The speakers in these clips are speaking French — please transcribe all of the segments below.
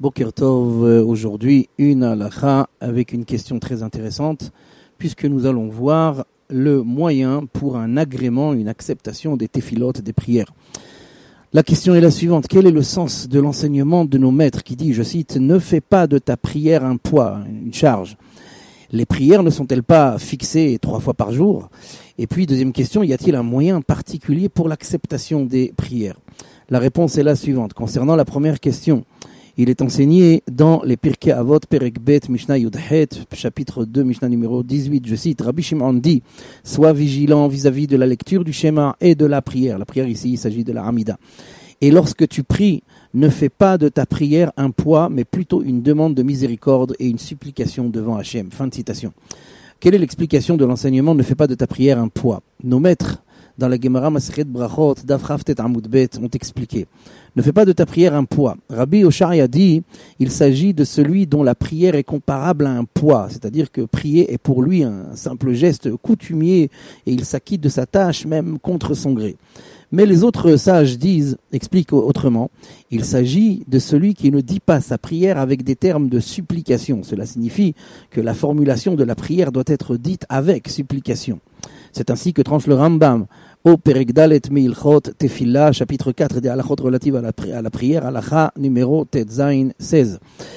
Boker Tov, aujourd'hui une halakha avec une question très intéressante puisque nous allons voir le moyen pour un agrément, une acceptation des téphilotes, des prières. La question est la suivante: quel est le sens de l'enseignement de nos maîtres qui dit, je cite, « Ne fais pas de ta prière un poids, une charge ». Les prières ne sont-elles pas fixées 3 fois par jour? Et puis, deuxième question, y a-t-il un moyen particulier pour l'acceptation des prières? La réponse est la suivante. Concernant la première question, il est enseigné dans les Pirkei Avot, Perek Bet, Mishnah Yudhet, chapitre 2, Mishnah numéro 18, je cite, Rabbi Shimon dit, sois vigilant vis-à-vis de la lecture du schéma et de la prière. La prière ici, il s'agit de la Hamida. Et lorsque tu pries, ne fais pas de ta prière un poids, mais plutôt une demande de miséricorde et une supplication devant Hachem. Fin de citation. Quelle est l'explication de l'enseignement « Ne fais pas de ta prière un poids » ? Nos maîtres, dans la Gemara Masechet Brachot, Daf Chaf Tet Amud Bet, ont expliqué « Ne fais pas de ta prière un poids ». Rabbi Oshai a dit « Il s'agit de celui dont la prière est comparable à un poids », c'est-à-dire que prier est pour lui un simple geste coutumier et il s'acquitte de sa tâche même contre son gré. Mais les autres sages expliquent autrement. Il s'agit de celui qui ne dit pas sa prière avec des termes de supplication. Cela signifie que la formulation de la prière doit être dite avec supplication. C'est ainsi que tranche le Rambam au Perek Dalet Meilchot Tefillah, chapitre 4 des halachot relatives à la prière, halakha numéro Tetzain 16.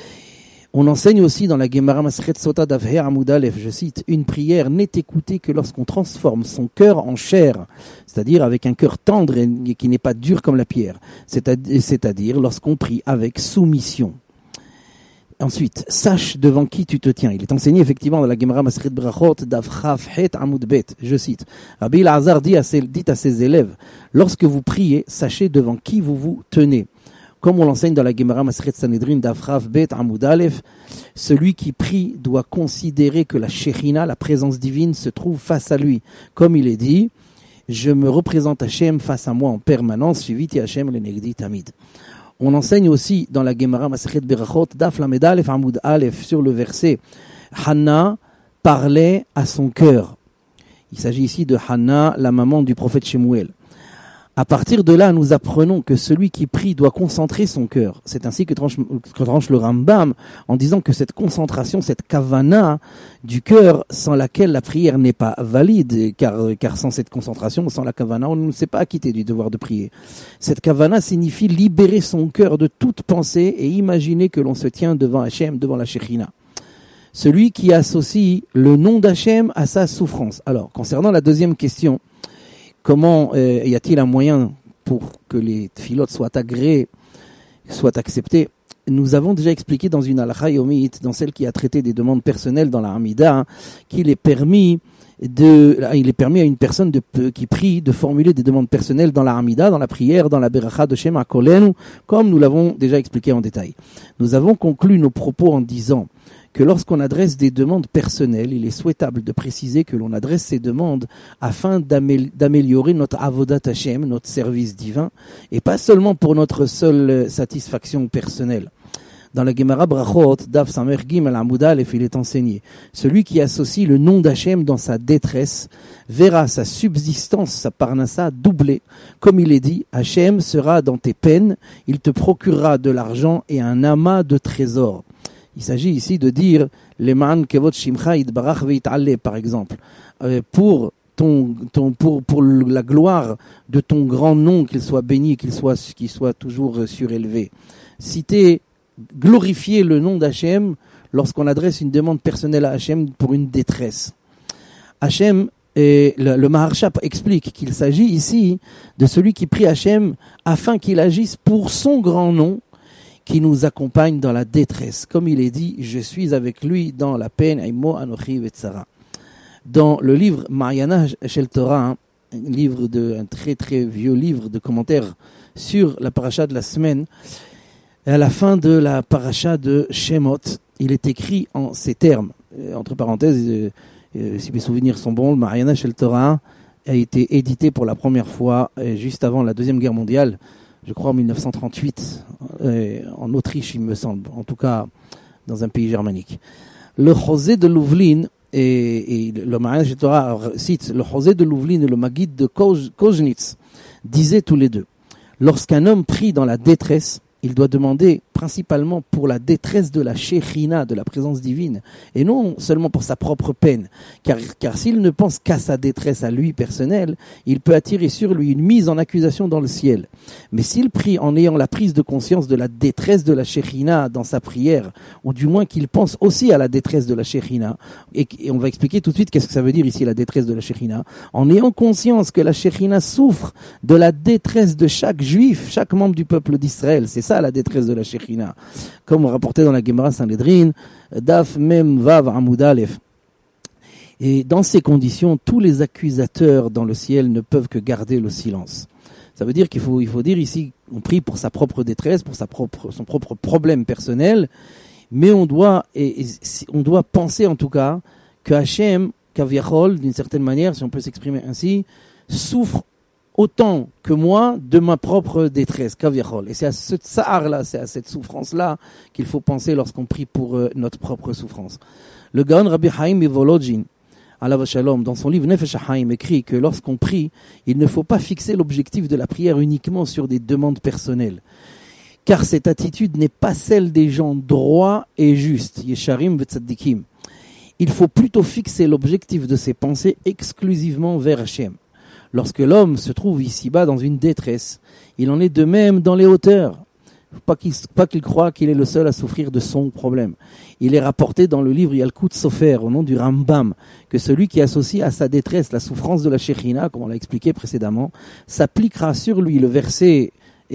On enseigne aussi dans la Gemara Masechet Sota Daf He Amud Aleph, je cite, une prière n'est écoutée que lorsqu'on transforme son cœur en chair, c'est-à-dire avec un cœur tendre et qui n'est pas dur comme la pierre, c'est-à-dire lorsqu'on prie avec soumission. Ensuite, sache devant qui tu te tiens. Il est enseigné effectivement dans la Gemara Masechet Brachot Daf Chaf Het Amud Bet, je cite, Rabbi Elazar dit à ses élèves, lorsque vous priez, sachez devant qui vous vous tenez. Comme on l'enseigne dans la Gemara Masechet Sanhedrin Daf Chaf Bet Amud Aleph, celui qui prie doit considérer que la Shechina, la présence divine, se trouve face à lui. Comme il est dit, je me représente Hachem face à moi en permanence, Shiviti Hachem lenegdi tamid. On enseigne aussi dans la Gemara Masechet Berachot Daf Lamed Aleph Amud Aleph sur le verset Hanna parlait à son cœur. Il s'agit ici de Hanna, la maman du prophète Shemuel. À partir de là, nous apprenons que celui qui prie doit concentrer son cœur. C'est ainsi que tranche le Rambam en disant que cette concentration, cette kavana du cœur, sans laquelle la prière n'est pas valide, car sans cette concentration, sans la kavana, on ne s'est pas acquitté du devoir de prier. Cette kavana signifie libérer son cœur de toute pensée et imaginer que l'on se tient devant Hachem, devant la Shechina. Celui qui associe le nom d'Hachem à sa souffrance. Alors, concernant la deuxième question, comment y a-t-il un moyen pour que les tfilotes soient agréés, soient acceptés? Nous avons déjà expliqué dans une halakha yomit, dans celle qui a traité des demandes personnelles dans la Hamida, qu'il est permis à une personne qui prie de formuler des demandes personnelles dans la Hamida, dans la prière, dans la beracha de Shema Kolenu, comme nous l'avons déjà expliqué en détail. Nous avons conclu nos propos en disant que lorsqu'on adresse des demandes personnelles, il est souhaitable de préciser que l'on adresse ces demandes afin d'améliorer notre avodat Hashem, notre service divin, et pas seulement pour notre seule satisfaction personnelle. Dans la Gemara Brachot, Daf Samer Gimel Amud Aleph, il est enseigné, celui qui associe le nom d'Hachem dans sa détresse verra sa subsistance, sa parnassa doublée. Comme il est dit, Hachem sera dans tes peines, il te procurera de l'argent et un amas de trésors. Il s'agit ici de dire Leman kevod shimcha yitbarach veit'aleh, par exemple, pour la gloire de ton grand nom, qu'il soit béni, qu'il soit toujours surélevé. Citer, glorifier le nom d'Hachem lorsqu'on adresse une demande personnelle à Hachem pour une détresse. Hachem, le Maharsha explique qu'il s'agit ici de celui qui prie Hachem afin qu'il agisse pour son grand nom, qui nous accompagne dans la détresse. Comme il est dit, je suis avec lui dans la peine, Aimo Anochi Vetzara. Dans le livre Mariana Shel Torah, un très très vieux livre de commentaires sur la paracha de la semaine, à la fin de la paracha de Shemot, il est écrit en ces termes. Entre parenthèses, si mes souvenirs sont bons, le Mariana Shel Torah a été édité pour la première fois juste avant la Deuxième Guerre mondiale, je crois en 1938, en Autriche, il me semble, en tout cas dans un pays germanique. Le Chosé de Louvlin, et le Mariana Shel Torah cite, le Chosé de Louvlin et le Maguid de Koznitz disaient tous les deux, lorsqu'un homme prie dans la détresse, il doit demander principalement pour la détresse de la Shekhinah, de la présence divine, et non seulement pour sa propre peine. Car s'il ne pense qu'à sa détresse à lui personnelle, il peut attirer sur lui une mise en accusation dans le ciel. Mais s'il prie en ayant la prise de conscience de la détresse de la Shekhinah dans sa prière, ou du moins qu'il pense aussi à la détresse de la Shekhinah, et on va expliquer tout de suite qu'est-ce que ça veut dire ici la détresse de la Shekhinah, en ayant conscience que la Shekhinah souffre de la détresse de chaque juif, chaque membre du peuple d'Israël, c'est ça la détresse de la Shekhinah, comme rapporté dans la Gemara Sanhedrin, Daf Mem Vav Amud Aleph. Et dans ces conditions, tous les accusateurs dans le ciel ne peuvent que garder le silence. Ça veut dire il faut dire ici, on prie pour sa propre détresse, pour son propre problème personnel, mais on doit penser en tout cas que Hachem, Kaviachol, d'une certaine manière, si on peut s'exprimer ainsi, souffre autant que moi de ma propre détresse, Kaviachol. Et c'est à ce tsar-là, c'est à cette souffrance-là qu'il faut penser lorsqu'on prie pour notre propre souffrance. Le Gaon Rabbi Chaim Mivolodjin, Alav Shalom, dans son livre Nefesh HaChaim, écrit que lorsqu'on prie, il ne faut pas fixer l'objectif de la prière uniquement sur des demandes personnelles. Car cette attitude n'est pas celle des gens droits et justes, Yesharim v'tzaddikim. Il faut plutôt fixer l'objectif de ses pensées exclusivement vers Hachem. Lorsque l'homme se trouve ici-bas dans une détresse, il en est de même dans les hauteurs. Pas qu'il croie qu'il est le seul à souffrir de son problème. Il est rapporté dans le livre Yalkut Sofer, au nom du Rambam, que celui qui associe à sa détresse la souffrance de la Shekhinah, comme on l'a expliqué précédemment, s'appliquera sur lui le verset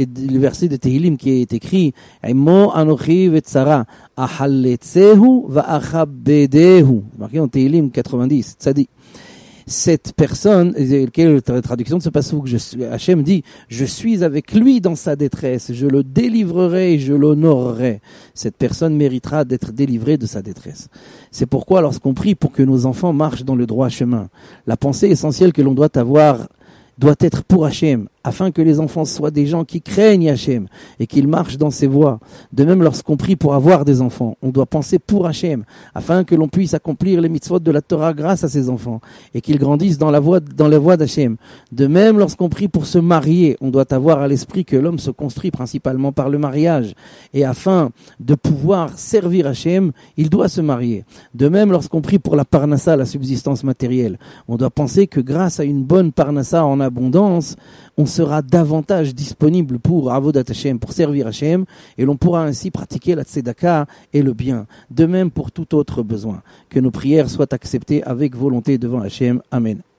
de Tehillim qui est écrit Imo anochi vetzara ahalletzehu va'achabbedehu, marqué en Tehillim 90, tzadi. Cette personne, quelle est la traduction de ce passouk, Hachem dit, je suis avec lui dans sa détresse, je le délivrerai et je l'honorerai. Cette personne méritera d'être délivrée de sa détresse. C'est pourquoi lorsqu'on prie pour que nos enfants marchent dans le droit chemin, la pensée essentielle que l'on doit avoir doit être pour Hachem, afin que les enfants soient des gens qui craignent Hachem et qu'ils marchent dans ses voies. De même, lorsqu'on prie pour avoir des enfants, on doit penser pour Hachem, afin que l'on puisse accomplir les mitzvot de la Torah grâce à ces enfants et qu'ils grandissent dans la voie d'Hachem. De même, lorsqu'on prie pour se marier, on doit avoir à l'esprit que l'homme se construit principalement par le mariage et afin de pouvoir servir Hachem, il doit se marier. De même, lorsqu'on prie pour la parnassa, la subsistance matérielle, on doit penser que grâce à une bonne parnassa en abondance, on sera davantage disponible pour Avodat Hashem, pour servir Hashem, et l'on pourra ainsi pratiquer la tzedaka et le bien. De même pour tout autre besoin. Que nos prières soient acceptées avec volonté devant Hashem. Amen.